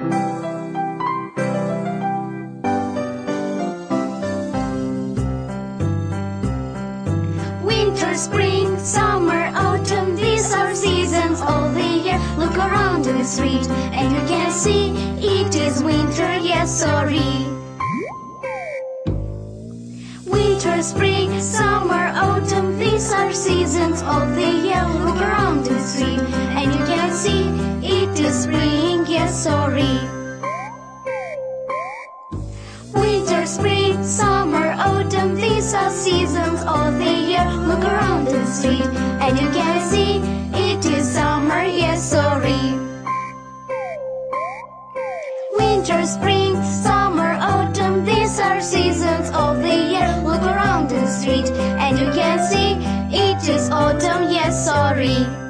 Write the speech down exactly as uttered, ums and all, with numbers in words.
Winter, spring, summer, autumn, these are seasons of the year. Look around in the street and you can see it is winter, yes, sorry. Winter, spring, summer, autumn, these are seasons of the year. Look around in the street and you can see it is spring, yes, sorry. Winter, spring, summer, autumn, these are seasons of the year. Look around in the street and you can see it is summer, yes, sorry. Winter, spring, summer, autumn, these are seasons of the year. Look around in the street and you can see it is autumn, yes, sorry.